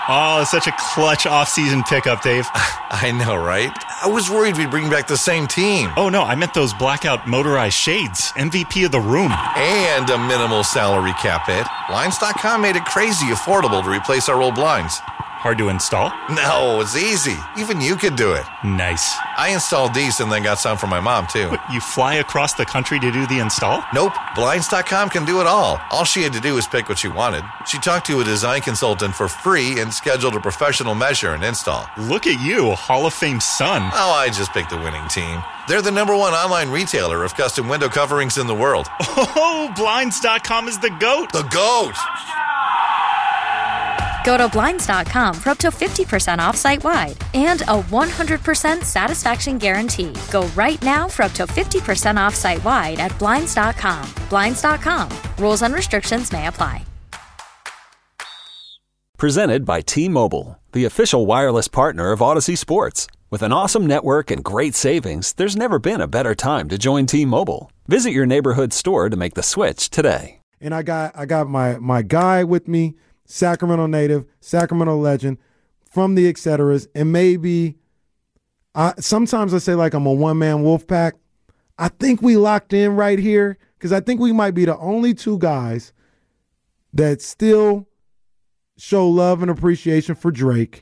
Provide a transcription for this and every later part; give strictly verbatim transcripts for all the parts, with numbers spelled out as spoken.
Oh, such a clutch off-season pickup, Dave. I know, right? I was worried we'd bring back the same team. Oh, no, I meant those blackout motorized shades. M V P of the room. And a minimal salary cap hit. Blinds dot com made it crazy affordable to replace our old blinds. Hard to install? No, it's easy. Even you could do it. Nice. I installed these and then got some for my mom, too. But you fly across the country to do the install? Nope. Blinds dot com can do it all. All she had to do was pick what she wanted. She talked to a design consultant for free and scheduled a professional measure and install. Look at you, Hall of Fame son. Oh, I just picked the winning team. They're the number one online retailer of custom window coverings in the world. Oh, Blinds dot com is the GOAT. The GOAT! Go to Blinds dot com for up to fifty percent off site-wide and a one hundred percent satisfaction guarantee. Go right now for up to fifty percent off site-wide at Blinds dot com. Blinds dot com. Rules and restrictions may apply. Presented by T-Mobile, the official wireless partner of Odyssey Sports. With an awesome network and great savings, there's never been a better time to join T-Mobile. Visit your neighborhood store to make the switch today. And I got I got my my guy with me, Sacramento native, Sacramento legend, from the et ceteras, and maybe I, sometimes I say like I'm a one-man wolf pack. I think we locked in right here because I think we might be the only two guys that still show love and appreciation for Drake,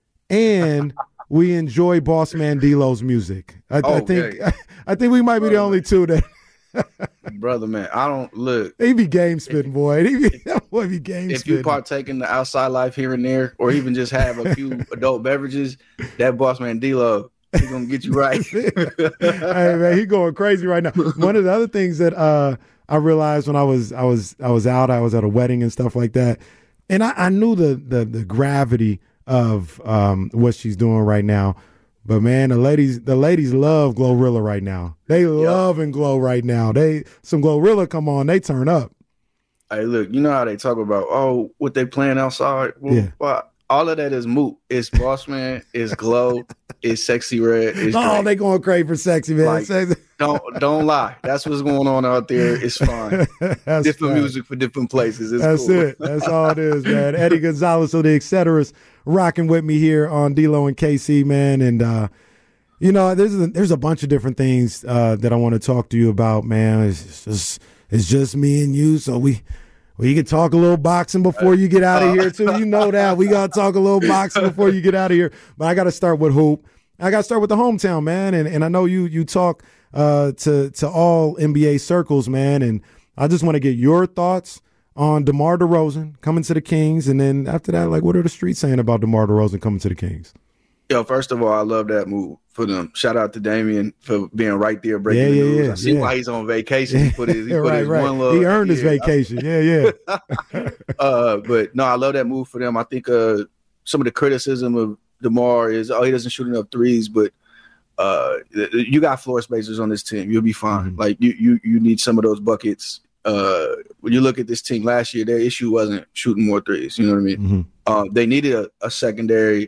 and we enjoy Boss Man D-Lo's music. I, okay. I think I think we might be the only two that. Brother, man, I don't look. He be game spitting, boy. He be, that boy be game if spitting. you partake in the outside life here and there, or even just have a few adult beverages, that Boss Man D-Lo, he's gonna get you right. Hey man, he going crazy right now. One of the other things that uh, I realized when I was I was I was out, I was at a wedding and stuff like that, and I, I knew the the the gravity of um, what she's doing right now. But man, the ladies, the ladies love Glorilla right now. They yep. love and glow right now. They some Glorilla come on, they turn up. Hey, look, you know how they talk about oh, what they playing outside. Well, yeah. well, all of that is moot. It's Boss Man, it's Glow, it's Sexy Red. It's oh, Drake. They going crazy for Sexy man. Like, Sexy. don't don't lie. That's what's going on out there. It's fine. different fine. music for different places. It's That's cool. it. That's all it is, man. Eddie Gonzalez of the et ceteras rocking with me here on D-Lo and K C, man, and. uh You know, there's a, there's a bunch of different things uh, that I want to talk to you about, man. It's just it's just me and you, so we we can talk a little boxing before you get out of here too. You know that we gotta talk a little boxing before you get out of here. But I got to start with hoop. I got to start with the hometown, man. And and I know you you talk uh, to to all N B A circles, man. And I just want to get your thoughts on DeMar DeRozan coming to the Kings, and then after that, like, what are the streets saying about DeMar DeRozan coming to the Kings? Yo, first of all, I love that move for them. Shout out to Damian for being right there breaking yeah, the yeah, news. Yeah, I see yeah. why he's on vacation. He put his, he put right, his right. one love. He earned his yeah. vacation. Yeah, yeah. uh, but no, I love that move for them. I think uh, some of the criticism of DeMar is, oh, he doesn't shoot enough threes, but uh, you got floor spacers on this team. You'll be fine. Mm-hmm. Like you, you, you need some of those buckets. Uh, when you look at this team last year, their issue wasn't shooting more threes. You know what I mean? Mm-hmm. Uh, they needed a, a secondary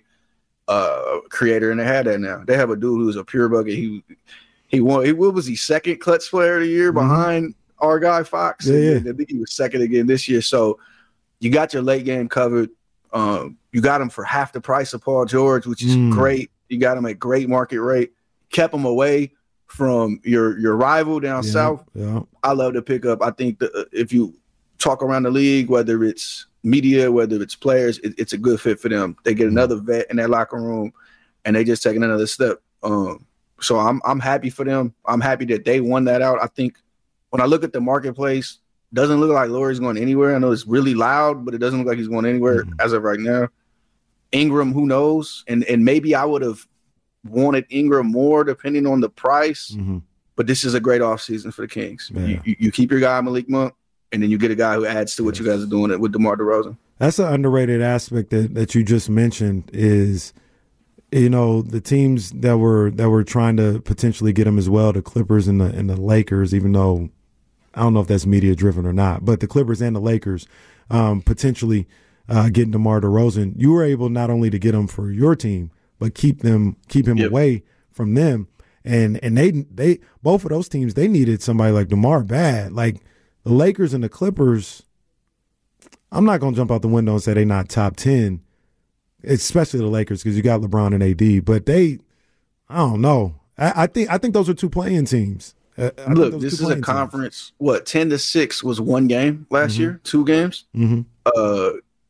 uh, creator, and they had that now. They have a dude who's a pure bucket. He he won. He, what was he? Second clutch player of the year mm-hmm. behind our guy Fox. Yeah, yeah. I think he was second again this year. So you got your late game covered. Um, you got him for half the price of Paul George, which is mm. great. You got him at great market rate. Kept him away from your your rival down yeah, south. Yeah. I love the pickup. I think that if you talk around the league, whether it's media, whether it's players, it, it's a good fit for them. They get another vet in that locker room, and they just taking another step. Um, so I'm I'm happy for them. I'm happy that they won that out. I think when I look at the marketplace, doesn't look like Lauri's going anywhere. I know it's really loud, but it doesn't look like he's going anywhere mm-hmm. as of right now. Ingram, who knows? And and maybe I would have wanted Ingram more depending on the price. Mm-hmm. But this is a great offseason for the Kings. You, you, you keep your guy Malik Monk, and then you get a guy who adds to what yes. you guys are doing with DeMar DeRozan. That's an underrated aspect that, that you just mentioned is, you know, the teams that were that were trying to potentially get him as well, the Clippers and the and the Lakers, even though I don't know if that's media driven or not, but the Clippers and the Lakers um, potentially uh, getting DeMar DeRozan, you were able not only to get him for your team, but keep them keep him yep. away from them. And and they they both of those teams, they needed somebody like DeMar bad. Like the Lakers and the Clippers, I'm not gonna jump out the window and say they're not top ten, especially the Lakers because you got LeBron and A D. But they, I don't know. I, I think I think those are two playing teams. I Look, this is a conference. Teams. What ten to six was one game last mm-hmm. year, two games. Mm-hmm. Uh,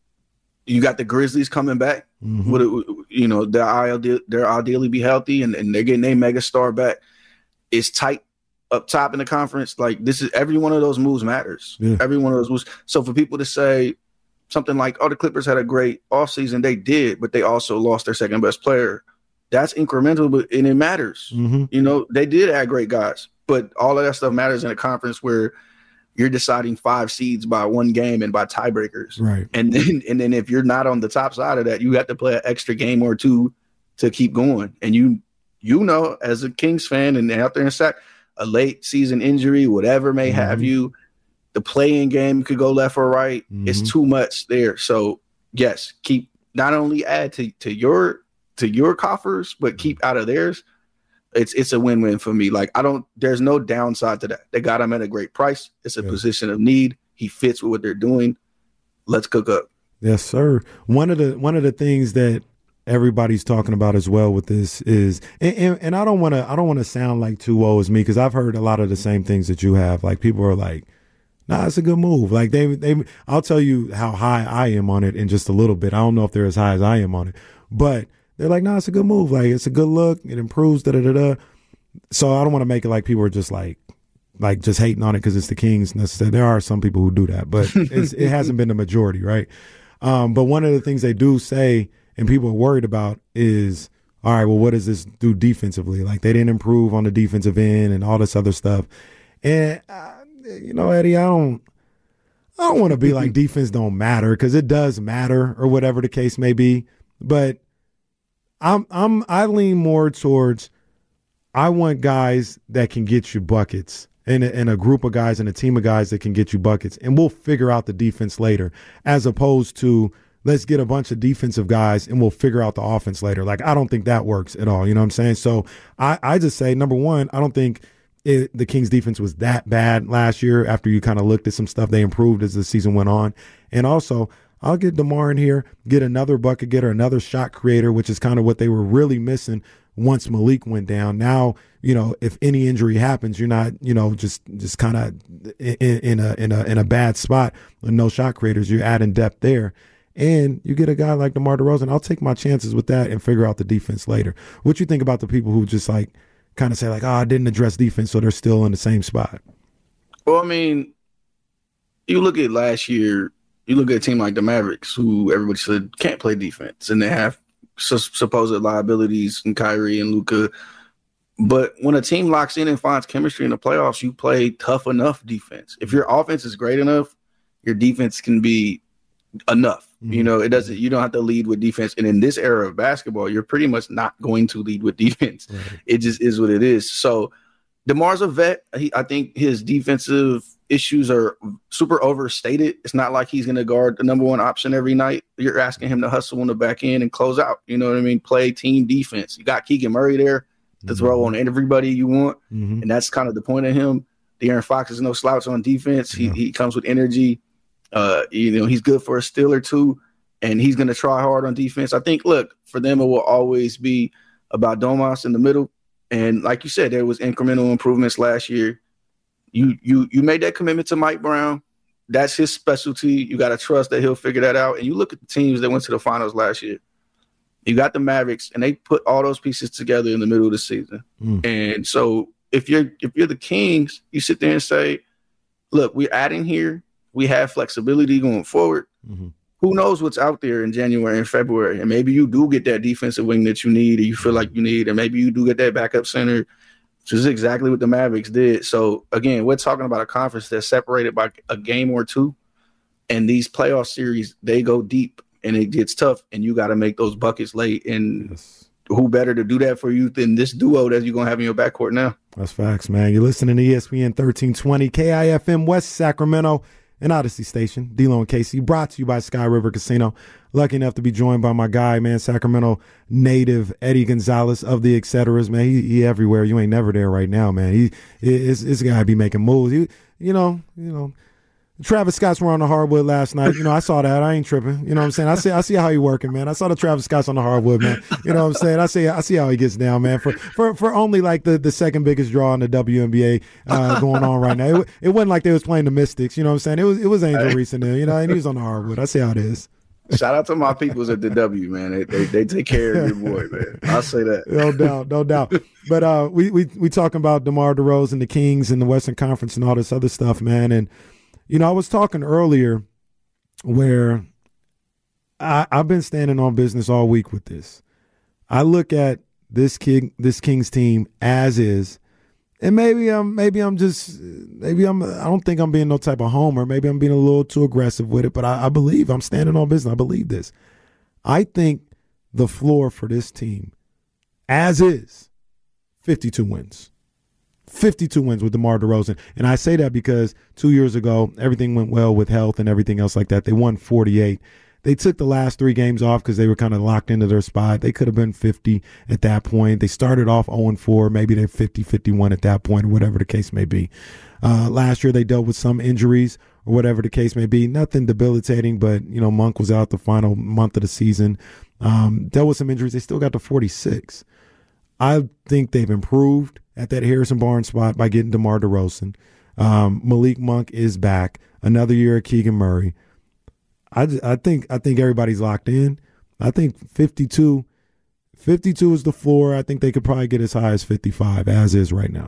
you got the Grizzlies coming back. Mm-hmm. Would it, you know they're ideally, they're ideally be healthy and, and they're getting their mega star back. It's tight up top in the conference. Like this is every one of those moves matters. Yeah. Every one of those moves. So for people to say something like, "Oh, the Clippers had a great offseason," they did, but they also lost their second best player. That's incremental, but and it matters. Mm-hmm. You know, they did add great guys, but all of that stuff matters in a conference where you're deciding five seeds by one game and by tiebreakers. Right. And then and then if you're not on the top side of that, you have to play an extra game or two to keep going. And you you know, as a Kings fan and out there in sack, a late season injury, whatever may mm-hmm. have you, the playing game could go left or right. Mm-hmm. It's too much there. So yes, keep not only add to, to your to your coffers, but keep out of theirs. It's it's a win-win for me. Like I don't, there's no downside to that. They got him at a great price. It's a yeah. position of need. He fits with what they're doing. Let's cook up. Yes, sir. One of the one of the things that everybody's talking about as well with this is, and, and, and I don't want to I don't want to sound like too woe is me because I've heard a lot of the same things that you have. Like people are like, nah, it's a good move. Like they they I'll tell you how high I am on it in just a little bit. I don't know if they're as high as I am on it, but they're like, nah, it's a good move. Like, it's a good look. It improves, da-da-da-da. So I don't want to make it like people are just like, like just hating on it because it's the Kings. Necessarily. There are some people who do that, but it's, it hasn't been the majority, right? Um, but one of the things they do say and people are worried about is, all right, well, what does this do defensively? Like, they didn't improve on the defensive end and all this other stuff. And, uh, you know, Eddie, I don't, I don't want to be like defense don't matter because it does matter or whatever the case may be. But I'm I'm I lean more towards I want guys that can get you buckets and a, and a group of guys and a team of guys that can get you buckets, and we'll figure out the defense later, as opposed to let's get a bunch of defensive guys and we'll figure out the offense later. Like I don't think that works at all. You know what I'm saying? So I, I just say number one, I don't think it, the Kings defense was that bad last year. After you kind of looked at some stuff, they improved as the season went on, and also. I'll get DeMar in here, get another bucket getter, another shot creator, which is kind of what they were really missing once Malik went down. Now, you know, if any injury happens, you're not, you know, just just kind of in, in a in a in a bad spot with no shot creators. You're adding depth there, and you get a guy like DeMar DeRozan. I'll take my chances with that and figure out the defense later. What you think about the people who just like kind of say like, oh, I didn't address defense, so they're still in the same spot? Well, I mean, you look at last year. You look at a team like the Mavericks, who everybody said can't play defense, and they have su- supposed liabilities in Kyrie and Luka. But when a team locks in and finds chemistry in the playoffs, you play tough enough defense. If your offense is great enough, your defense can be enough. Mm-hmm. You know, it doesn't. You don't have to lead with defense. And in this era of basketball, you're pretty much not going to lead with defense. Right. It just is what it is. So DeMar's a vet. He, I think his defensive issues are super overstated. It's not like he's going to guard the number one option every night. You're asking him to hustle on the back end and close out. You know what I mean? Play team defense. You got Keegan Murray there to mm-hmm. throw on everybody you want. Mm-hmm. And that's kind of the point of him. De'Aaron Fox is no slouch on defense. He, yeah. he comes with energy. Uh, you know, he's good for a steal or two, and he's going to try hard on defense. I think, look, for them, it will always be about Domas in the middle. And like you said, there was incremental improvements last year. You you you made that commitment to Mike Brown. That's his specialty. You got to trust that he'll figure that out. And you look at the teams that went to the finals last year. You got the Mavericks, and they put all those pieces together in the middle of the season. Mm. And so if you're if you're the Kings, you sit there and say, look, we're adding here. We have flexibility going forward. Mm-hmm. Who knows what's out there in January and February? And maybe you do get that defensive wing that you need or you feel like you need, and maybe you do get that backup center, which is exactly what the Mavericks did. So, again, we're talking about a conference that's separated by a game or two, and these playoff series, they go deep, and it gets tough, and you got to make those buckets late. And yes. Who better to do that for you than this duo that you're going to have in your backcourt now? That's facts, man. You're listening to E S P N thirteen twenty, K I F M West Sacramento, and Odyssey Station, D-Lo and K C, brought to you by Sky River Casino. Lucky enough to be joined by my guy, man, Sacramento native Eddie Gonzalez of the et ceteras, man. He, he everywhere. You ain't never there right now, man. He is this guy be making moves. He, you know, you know, Travis Scott's were on the hardwood last night. You know, I saw that. I ain't tripping. You know what I'm saying? I see I see how he working, man. I saw the Travis Scott's on the hardwood, man. You know what I'm saying? I see I see how he gets down, man. For for, for only like the, the second biggest draw in the W N B A uh, going on right now. It, it wasn't like they was playing the Mystics. You know what I'm saying? It was it was Angel Reese in there, you know, and he was on the hardwood. I see how it is. Shout out to my peoples at the W, man. They, they they take care of your boy, man. I'll say that. No doubt, no doubt. But uh, we we we talking about DeMar DeRozan, the Kings, and the Western Conference, and all this other stuff, man. And you know, I was talking earlier where I, I've been standing on business all week with this. I look at this King this Kings team as is. And maybe I'm maybe I'm just maybe I'm I don't think I'm being no type of homer. Maybe I'm being a little too aggressive with it, but I, I believe I'm standing on business. I believe this. I think the floor for this team, as is, fifty-two wins. fifty-two wins with DeMar DeRozan. And I say that because two years ago, everything went well with health and everything else like that. They won forty-eight. They took the last three games off because they were kind of locked into their spot. They could have been fifty at that point. They started off oh and four. Maybe they're fifty, fifty-one at that point, or whatever the case may be. Uh, last year they dealt with some injuries or whatever the case may be. Nothing debilitating, but, you know, Monk was out the final month of the season. Um, dealt with some injuries. They still got to forty-six. I think they've improved at that Harrison Barnes spot by getting DeMar DeRozan. Um, Malik Monk is back. Another year of Keegan Murray. I, I think I think everybody's locked in. I think fifty-two, fifty-two is the floor. I think they could probably get as high as fifty-five, as is right now.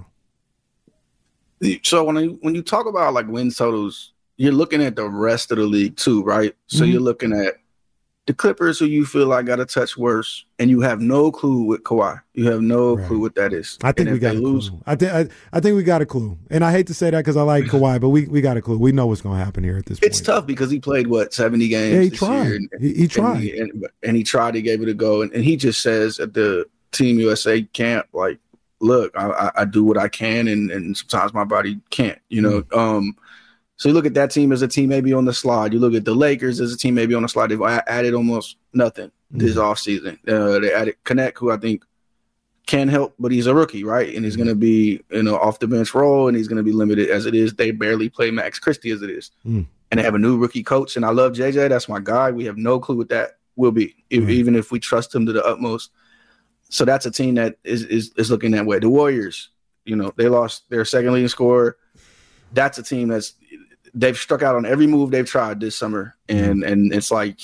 So when you, when you talk about like win totals, you're looking at the rest of the league too, right? So mm-hmm. you're looking at the Clippers, who you feel like got a touch worse, and you have no clue with Kawhi. You have no right. clue what that is. I think and we got a lose, clue. I think I, I think we got a clue. And I hate to say that because I like Kawhi, but we, we got a clue. We know what's going to happen here at this point. It's tough because he played what seventy games. Yeah, he this tried. Year, and, he, he tried, and he, and, and he tried. He gave it a go, and, and he just says at the Team U S A camp, like, "Look, I, I, I do what I can, and, and sometimes my body can't." You know. Mm-hmm. Um, So you look at that team as a team maybe on the slide. You look at the Lakers as a team maybe on the slide. They've added almost nothing this mm-hmm. offseason. Uh, they added Connect, who I think can help, but he's a rookie, right? And he's going to be you know off the bench role, and he's going to be limited as it is. They barely play Max Christie as it is. Mm. And they have a new rookie coach, and I love J J. That's my guy. We have no clue what that will be, mm-hmm. even if we trust him to the utmost. So that's a team that is, is is looking that way. The Warriors, you know, they lost their second leading scorer. That's a team that's they've struck out on every move they've tried this summer. And mm-hmm. and it's like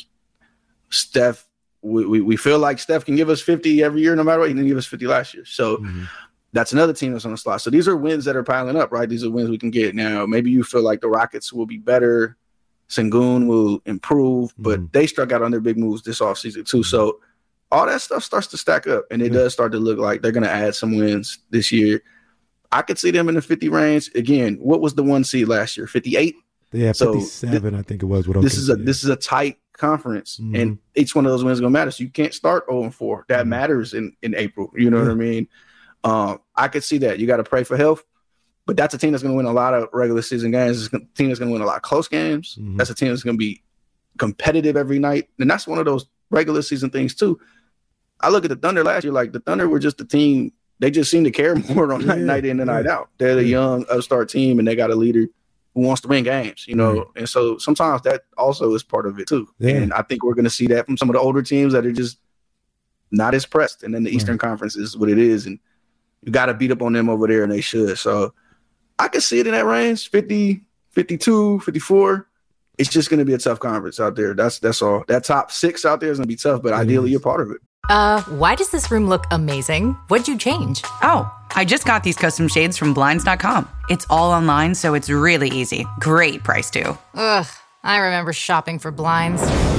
Steph, we, we, we feel like Steph can give us fifty every year, no matter what. He didn't give us fifty last year. So mm-hmm. that's another team that's on the slot. So these are wins that are piling up, right? These are wins we can get. Now, maybe you feel like the Rockets will be better. Sengun will improve, mm-hmm. but they struck out on their big moves this offseason too. Mm-hmm. So all that stuff starts to stack up, and it mm-hmm. does start to look like they're going to add some wins this year. I could see them in the fifty range. Again, what was the one seed last year? fifty-eight? Yeah, fifty-seven, so th- I think it was. What this is a yeah. this is a tight conference, mm-hmm. and each one of those wins is going to matter. So you can't start oh and four. That mm-hmm. matters in, in April. You know yeah. what I mean? Um, I could see that. You got to pray for health, but that's a team that's going to win a lot of regular season games. It's a team that's going to win a lot of close games. Mm-hmm. That's a team that's going to be competitive every night, and that's one of those regular season things too. I look at the Thunder last year, like the Thunder were just a team. They just seem to care more on yeah, night in and yeah. night out. They're the young upstart team, and they got a leader who wants to win games, you know. Right. And so sometimes that also is part of it too. Yeah. And I think we're going to see that from some of the older teams that are just not as pressed. And then the right. Eastern Conference is what it is, and you got to beat up on them over there, and they should. So I can see it in that range, fifty, fifty-two, fifty-four. It's just going to be a tough conference out there. That's that's all. That top six out there is going to be tough, but it ideally is. You're part of it. Uh, why does this room look amazing? What'd you change? Oh, I just got these custom shades from Blinds dot com. It's all online, so it's really easy. Great price, too. Ugh, I remember shopping for blinds.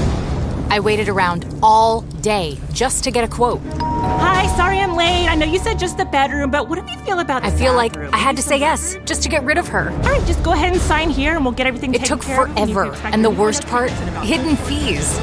I waited around all day just to get a quote. Hi, sorry I'm late. I know you said just the bedroom, but what do you feel about the I feel bathroom? like I had to say yes just to get rid of her. All right, just go ahead and sign here and we'll get everything it taken took care forever, of. and, and the worst part, hidden fees.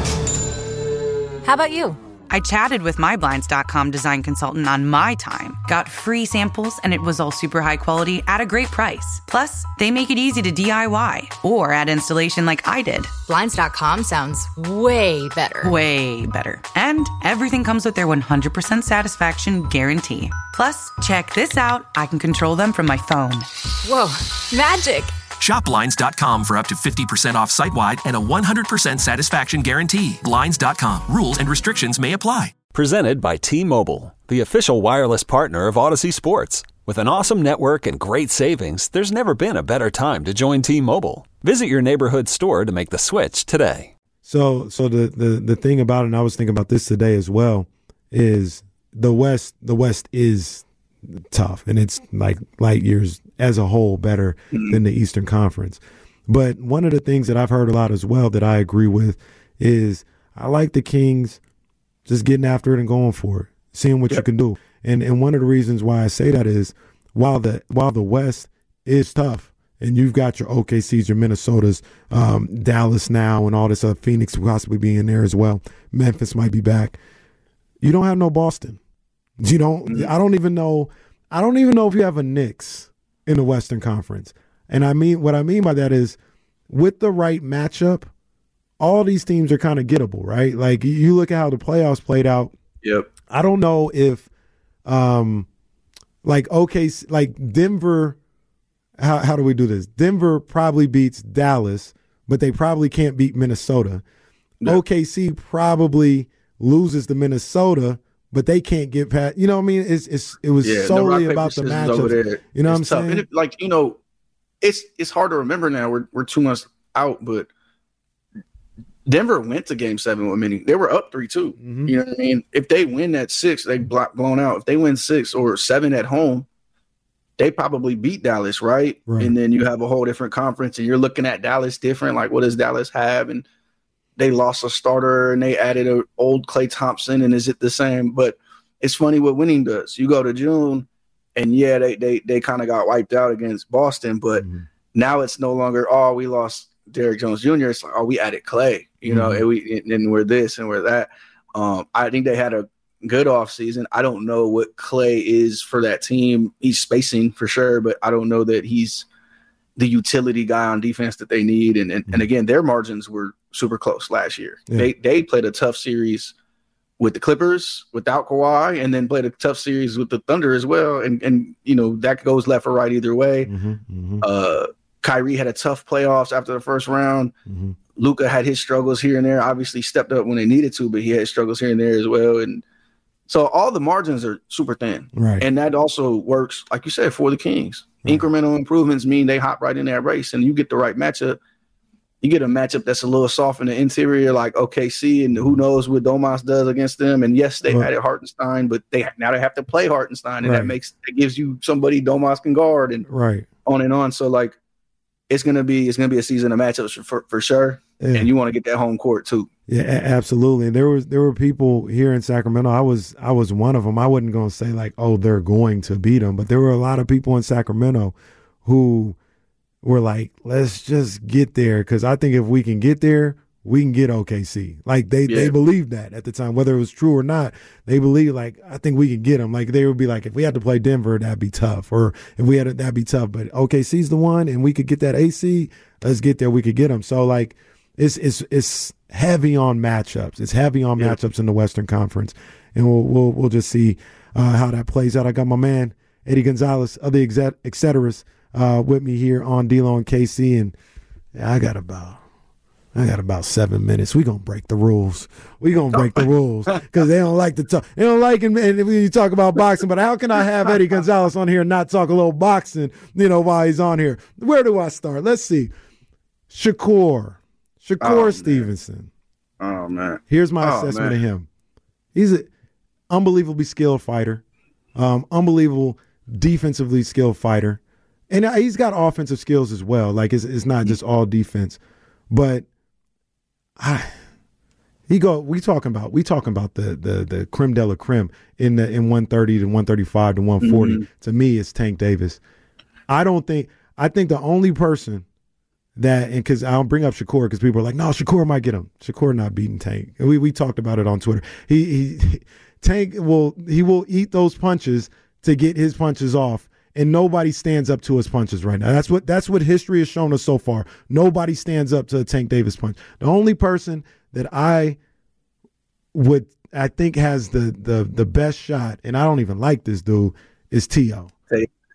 How about you? I chatted with my Blinds dot com design consultant on my time, got free samples, and it was all super high quality at a great price. Plus, they make it easy to D I Y or add installation like I did. Blinds dot com sounds way better. Way better. And everything comes with their one hundred percent satisfaction guarantee. Plus, check this out. I can control them from my phone. Whoa, magic. Shop Blinds dot com for up to fifty percent off site-wide and a one hundred percent satisfaction guarantee. Blinds dot com. Rules and restrictions may apply. Presented by T-Mobile, the official wireless partner of Odyssey Sports. With an awesome network and great savings, there's never been a better time to join T-Mobile. Visit your neighborhood store to make the switch today. So, so the, the, the thing about it, and I was thinking about this today as well, is the West. The West is tough, and it's like light years as a whole better than the Eastern Conference. But one of the things that I've heard a lot as well that I agree with is I like the Kings just getting after it and going for it, seeing what yep. you can do. And and one of the reasons why I say that is while the while the West is tough, and you've got your O K Cs, your Minnesotas, um, Dallas now, and all this other, Phoenix possibly being there as well. Memphis might be back. You don't have no Boston. You don't. Mm-hmm. I don't even know. I don't even know if you have a Knicks in the Western Conference. And I mean, what I mean by that is, with the right matchup, all these teams are kind of gettable, right? Like you look at how the playoffs played out. Yep. I don't know if, um, like okay, like Denver. How how do we do this? Denver probably beats Dallas, but they probably can't beat Minnesota. No. O K C probably loses to Minnesota, but they can't get past. You know what I mean? It's it's it was yeah, solely the about the matchups. You know what I'm tough. saying? And it, like you know, it's it's hard to remember now. We're we're two months out, but Denver went to Game Seven with Minnie. They were up three two. Mm-hmm. You know what I mean? If they win at six, they block blown out. If they win six or seven at home, they probably beat Dallas, right? right? And then you have a whole different conference, and you're looking at Dallas different. Like, what does Dallas have? And they lost a starter, and they added an old Klay Thompson, and is it the same? But it's funny what winning does. You go to June, and yeah, they they they kind of got wiped out against Boston, but mm-hmm. now it's no longer, oh, we lost Derrick Jones Junior It's like, oh, we added Klay, you mm-hmm. know, and we and we're this and we're that. Um, I think they had a good offseason. I don't know what Klay is for that team. He's spacing for sure, but I don't know that he's the utility guy on defense that they need. And and, mm-hmm. and again, their margins were super close last year. Yeah. They they played a tough series with the Clippers without Kawhi, and then played a tough series with the Thunder as well. And and you know that goes left or right either way. Mm-hmm. Mm-hmm. Uh, Kyrie had a tough playoffs after the first round. Mm-hmm. Luka had his struggles here and there. Obviously stepped up when they needed to, but he had struggles here and there as well. And so all the margins are super thin. Right. And that also works, like you said, for the Kings. Right. Incremental improvements mean they hop right in that race, and you get the right matchup. You get a matchup that's a little soft in the interior, like O K C, and who knows what Domas does against them. And yes, they right. added Hartenstein, but they now they have to play Hartenstein, and right. that makes it gives you somebody Domas can guard, and right on and on. So like, it's gonna be it's gonna be a season of matchups for for, for sure, yeah. and you want to get that home court too. Yeah, absolutely. And there was there were people here in Sacramento. I was I was one of them. I wasn't going to say like, oh, they're going to beat them, but there were a lot of people in Sacramento who were like, let's just get there, because I think if we can get there, we can get O K C. Like they yeah. they believed that at the time, whether it was true or not. They believed like, I think we can get them. Like they would be like, if we had to play Denver, that'd be tough, or if we had to, that'd be tough. But O K C's the one, and we could get that A C. Let's get there. We could get them. So like, it's it's it's heavy on matchups. It's heavy on yeah. matchups in the Western Conference, and we'll we'll we'll just see uh, how that plays out. I got my man Eddie Gonzalez of the Exet- et ceteras uh, with me here on D-Lo and K C, and yeah, I got about I got about seven minutes. We gonna break the rules. We gonna break the rules because they don't like to talk. They don't like it when you talk about boxing. But how can I have Eddie Gonzalez on here and not talk a little boxing? You know, while he's on here. Where do I start? Let's see. Shakur. Shakur oh, Stevenson. Oh, man. Here's my oh, assessment man. of him. He's an unbelievably skilled fighter, um, unbelievable defensively skilled fighter. And he's got offensive skills as well. Like, it's, it's not just all defense. But I, he go. We talking about we talking about the the the creme de la creme in the in one thirty to one thirty-five to one forty. Mm-hmm. To me, it's Tank Davis. I don't think. I think the only person that, and because I'll bring up Shakur because people are like, no, Shakur might get him. Shakur not beating Tank. We we talked about it on Twitter. He he Tank will he will eat those punches to get his punches off. And nobody stands up to his punches right now. That's what that's what history has shown us so far. Nobody stands up to a Tank Davis punch. The only person that I would I think has the the the best shot, and I don't even like this dude, is T O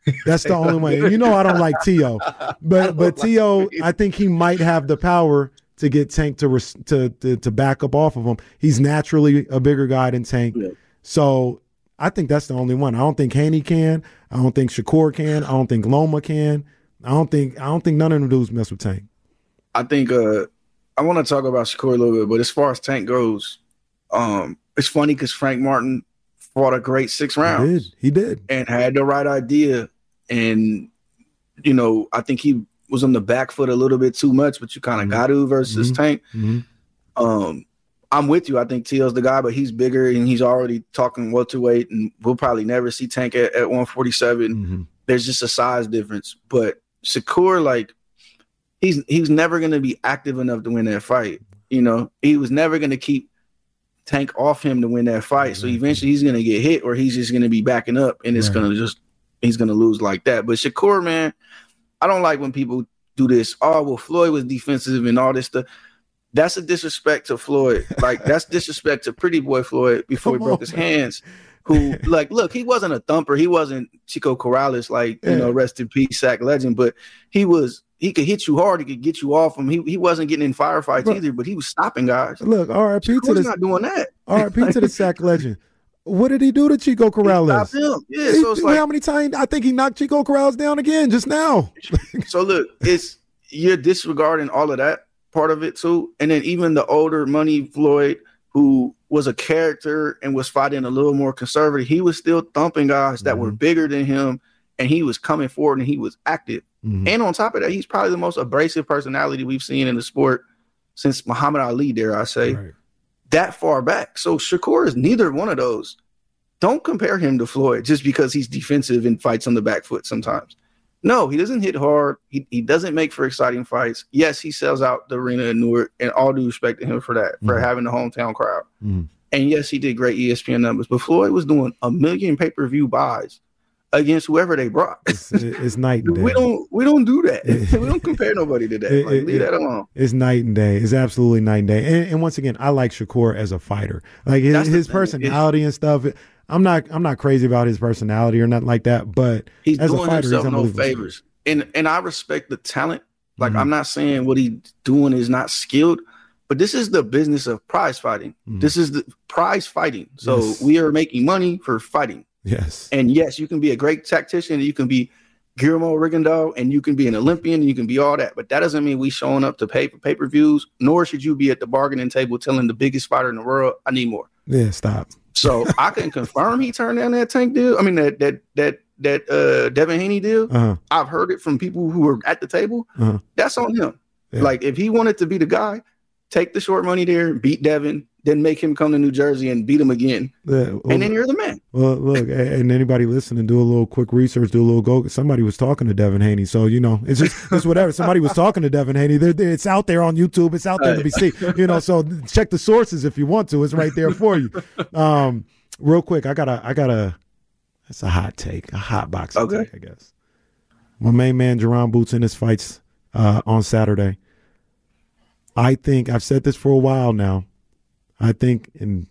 That's the only way. And you know I don't like T.O. But but T.O., I think he might have the power to get Tank to to to, to back up off of him. He's naturally a bigger guy than Tank. Yeah. So I think that's the only one. I don't think Haney can. I don't think Shakur can. I don't think Loma can. I don't think I don't think none of them dudes mess with Tank. I think uh, I want to talk about Shakur a little bit, but as far as Tank goes, um, it's funny because Frank Martin fought a great six rounds. He did. He did. And had the right idea. And, you know, I think he was on the back foot a little bit too much, but you kind of mm-hmm. got to versus mm-hmm. Tank. Mm-hmm. Um, I'm with you. I think T L's the guy, but he's bigger and he's already talking welterweight, and we'll probably never see Tank at, at one forty-seven. Mm-hmm. There's just a size difference. But Shakur, like, he's he's never going to be active enough to win that fight. You know, he was never going to keep Tank off him to win that fight. Mm-hmm. So eventually he's going to get hit, or he's just going to be backing up, and it's right. going to just he's going to lose like that. But Shakur, man, I don't like when people do this. Oh, well, Floyd was defensive and all this stuff. That's a disrespect to Floyd. Like, that's disrespect to Pretty Boy Floyd before Come he broke on, his man. hands. Who, like, look, he wasn't a thumper. He wasn't Chico Corrales, like, yeah. you know, rest in peace, Sack legend. But he was, he could hit you hard. He could get you off him. He he wasn't getting in firefights Bro, either, but he was stopping guys. Look, R I P to the not doing that. R I P to the Sack legend. What did he do to Chico Corrales? He him. Yeah, he, so it's like, how many times? I think he knocked Chico Corrales down again just now. So look, it's you're disregarding all of that part of it too, and then even the older Money Floyd, who was a character and was fighting a little more conservative, he was still thumping guys that mm-hmm. were bigger than him, and he was coming forward and he was active. Mm-hmm. And on top of that, he's probably the most abrasive personality we've seen in the sport since Muhammad Ali, dare I say, right. that far back. So Shakur is neither one of those. Don't compare him to Floyd just because he's defensive and fights on the back foot sometimes. No, he doesn't hit hard. He he doesn't make for exciting fights. Yes, he sells out the arena in Newark, and all due respect to him for that, for mm-hmm. having the hometown crowd. Mm-hmm. And yes, he did great E S P N numbers, but Floyd was doing a million pay-per-view buys against whoever they brought. It's, it's night and day. We don't we don't do that. we don't compare nobody to that. It, like, it, leave it, that alone. It's night and day. It's absolutely night and day. And, and once again, I like Shakur as a fighter. Like his, his personality and stuff. I'm not I'm not crazy about his personality or nothing like that. But he's as doing a fighter, himself he's no favors. And and I respect the talent. Like mm-hmm. I'm not saying what he's doing is not skilled, but this is the business of prize fighting. Mm-hmm. This is the prize fighting. So yes. we are making money for fighting. Yes. And yes, you can be a great tactician, you can be Guillermo Rigondeaux, and you can be an Olympian, and you can be all that. But that doesn't mean we showing up to pay for pay-per-views, nor should you be at the bargaining table telling the biggest fighter in the world, I need more. Yeah, stop. So I can confirm he turned down that Tank deal. I mean, that that that that uh, Devin Haney deal. Uh-huh. I've heard it from people who were at the table. Uh-huh. That's on him. Yeah. Like, if he wanted to be the guy, take the short money there, beat Devin, then make him come to New Jersey and beat him again. Yeah, well, and then you're the man. Well, look, and anybody listening, do a little quick research, do a little go. Somebody was talking to Devin Haney. So, you know, it's just it's whatever. Somebody was talking to Devin Haney. They're, they're, it's out there on YouTube. It's out there right. to be seen. You know, so check the sources if you want to. It's right there for you. Um, real quick, I got a, I got a, that's a hot take, a hot box okay. take, I guess. My main man, Jerron Boots, in his fights uh, on Saturday. I think, I've said this for a while now, I think in,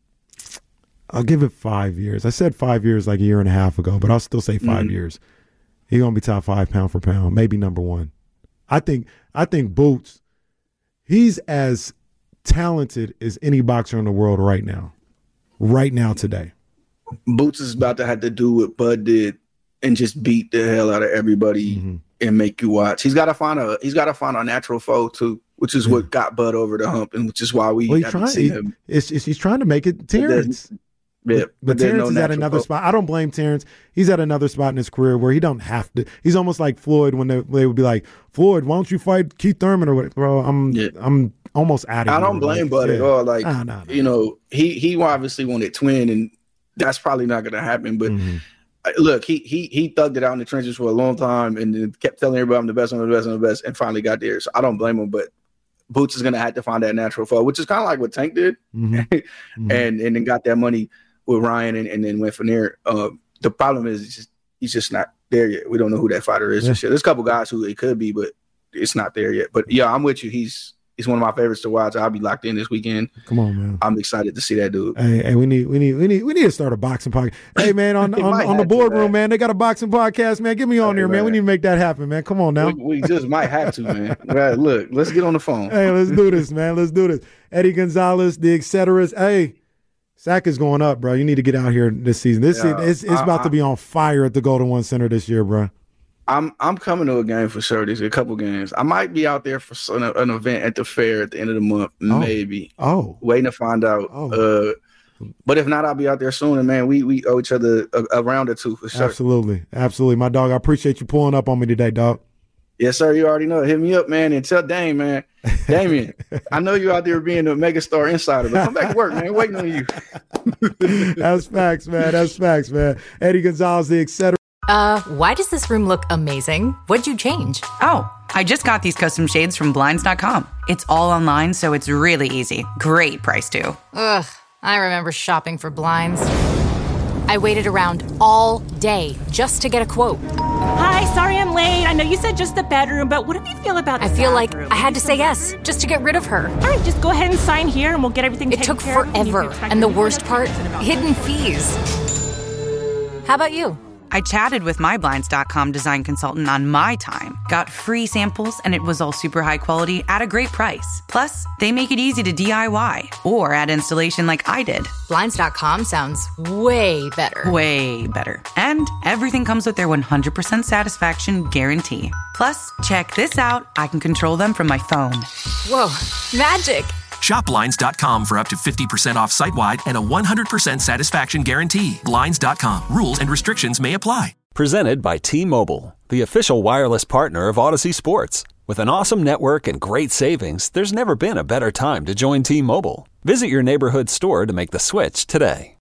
I'll give it five years. I said five years like a year and a half ago, but I'll still say five mm-hmm. years. He's going to be top five pound for pound, maybe number one. I think, I think Boots, he's as talented as any boxer in the world right now. Right now, today. Boots is about to have to do what Bud did and just beat the hell out of everybody mm-hmm. and make you watch. He's got to find a, he's got to find a natural foe too, which is yeah. what got Bud over the hump, and which is why we well, haven't trying, seen him. It's, it's, he's trying to make it Terrence. But, yeah, but, but Terrence no is at another foe. spot. I don't blame Terrence. He's at another spot in his career where he don't have to. He's almost like Floyd when they, they would be like, Floyd, why don't you fight Keith Thurman or whatever? Bro, I'm yeah. I'm almost out of I here. don't blame like, Bud yeah. at all. Like, nah, nah, nah. you know, he he obviously wanted twin, and that's probably not going to happen. But mm-hmm. look, he he he thugged it out in the trenches for a long time, and then kept telling everybody I'm the best, I'm the best, I'm the best, and finally got there. So I don't blame him. But Boots is going to have to find that natural foe, which is kind of like what Tank did, mm-hmm. mm-hmm. and and then got that money with Ryan, and, and then went from there. Uh, the problem is he's just, he's just not there yet. We don't know who that fighter is. Yeah. There's a couple guys who it could be, but it's not there yet. But yeah, I'm with you. He's He's one of my favorites to watch. I'll be locked in this weekend. Come on, man. I'm excited to see that dude. Hey, hey, we need, we need, we need, we need to start a boxing podcast. Hey, man, on on, on the boardroom, man, they got a boxing podcast, man. Get me on hey, there, man. man. We need to make that happen, man. Come on now. We, we just might have to, man. Right, look, let's get on the phone. Hey, let's do this, man. Let's do this. Eddie Gonzalez, the et ceteras. Hey, Sack is going up, bro. You need to get out here this season. This yeah, it's, it's I, about I, to be on fire at the Golden One Center this year, bro. I'm I'm coming to a game for sure. There's a couple games. I might be out there for an, an event at the fair at the end of the month, oh. maybe. Oh, waiting to find out. Oh. Uh, but if not, I'll be out there soon. And man, we we owe each other a, a round or two for sure. Absolutely, absolutely, my dog. I appreciate you pulling up on me today, dog. Yes, sir. You already know. Hit me up, man, and tell Dame, man. Damien, I know you out there being a megastar insider, but come back to work, man. Waiting on you. That's facts, man. That's facts, man. Eddie Gonzalez, the et cetera. Uh, why does this room look amazing? What'd you change? Oh, I just got these custom shades from Blinds dot com. It's all online, so it's really easy. Great price, too. Ugh, I remember shopping for blinds. I waited around all day just to get a quote. Hi, sorry I'm late. I know you said just the bedroom, but what do you feel about the I feel bathroom? like I had to say yes just to get rid of her. All right, just go ahead and sign here and we'll get everything it taken took care of. It took forever, and, and the worst part, hidden fees. How about you? I chatted with my Blinds dot com design consultant on my time, got free samples, and it was all super high quality at a great price. Plus, they make it easy to D I Y or add installation like I did. Blinds dot com sounds way better. Way better. And everything comes with their one hundred percent satisfaction guarantee. Plus, check this out. I can control them from my phone. Whoa, magic. Shop Blinds dot com for up to fifty percent off site-wide and a one hundred percent satisfaction guarantee. Blinds dot com. Rules and restrictions may apply. Presented by T-Mobile, the official wireless partner of Odyssey Sports. With an awesome network and great savings, there's never been a better time to join T-Mobile. Visit your neighborhood store to make the switch today.